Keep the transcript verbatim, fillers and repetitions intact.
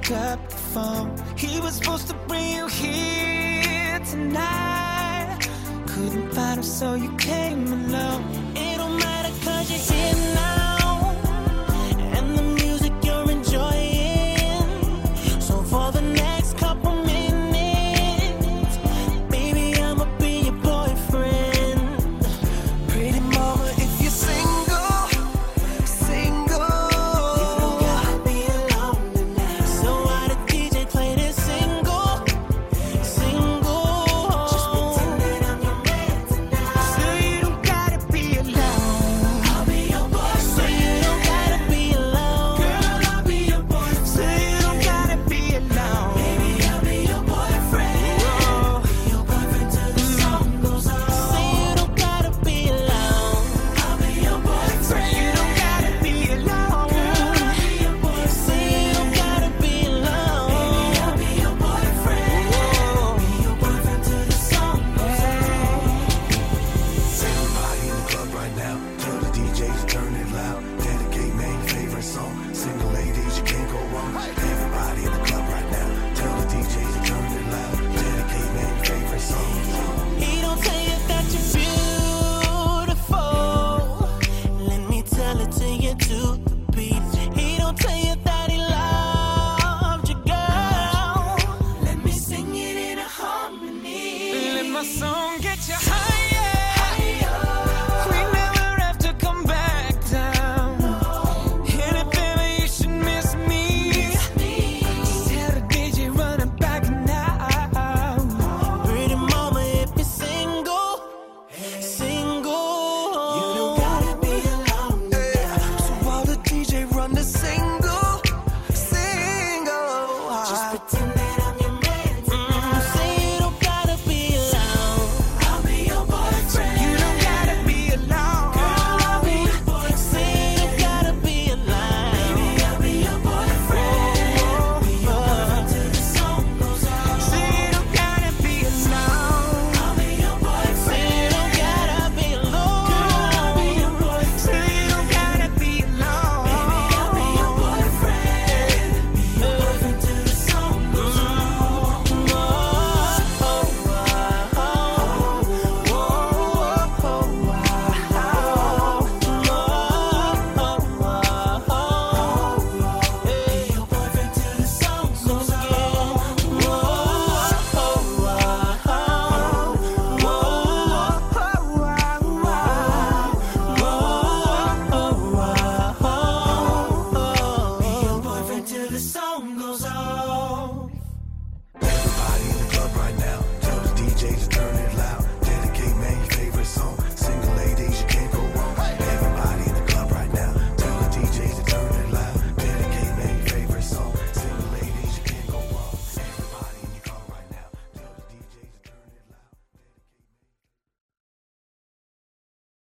pick up the phone. He was supposed to bring you here tonight. Couldn't find him, so you came alone. It don't matter, cause you're here now, and the music you're enjoying. So for the next couple minutes, baby, I'ma be your boyfriend. Pretty mama, if you're single, single, you don't gotta be alone tonight. So why the D J play this single, single? Just pretend that I'm your man tonight. So you don't gotta be alone. I'll be your boyfriend. So you don't gotta be alone. Girl, I'll be your boyfriend. So you don't gotta be alone. Baby, I'll be your boyfriend. Whoa. Be your boyfriend till the song goes on. So you don't gotta be alone. I'll be your boyfriend. So you don't gotta be alone. Girl, I'll be your boyfriend. So you don't gotta be alone. Baby, I'll be your boyfriend. Whoa. Be your boyfriend till the song goes on. Everybody in the club right now, tell the D Js to turn it loud. Dedicate main favorite song. Single ladies, you can't go wrong. Everybody in the club right now, tell the D Js to turn it loud. Dedicate main favorite song. He don't tell you that you're beautiful. Let me tell it to you to the beat. He don't tell you that he loved you, girl. Let me sing it in a harmony. Let my song get you higher. We never have to come back down. And if ever you should miss me, just tell the D J run it back now. Pretty mama, if you're single, single, you don't gotta be alone. So while the D J run the single,